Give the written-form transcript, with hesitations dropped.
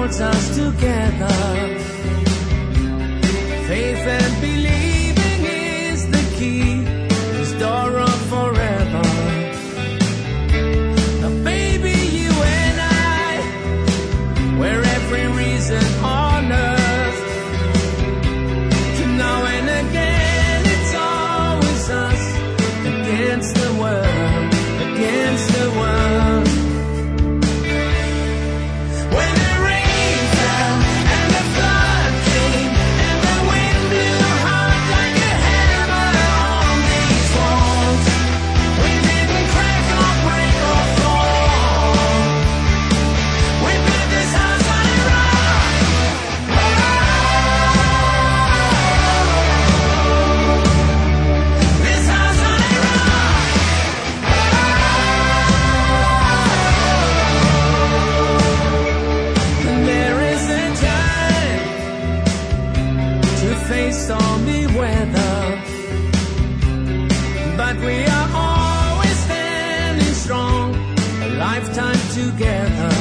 holds us together. Faith and believing is the key, this door of forever. Now baby, you and I, we're every reason on earth. Now and again, it's always us against the world, against the world. When the rain fell and the flood came and the wind blew hard like a hammer on these walls, we didn't crack or break or fall. We built this house on a rock. This house on a rock. And there is a time to face stormy weather, but we are always standing strong, a lifetime together.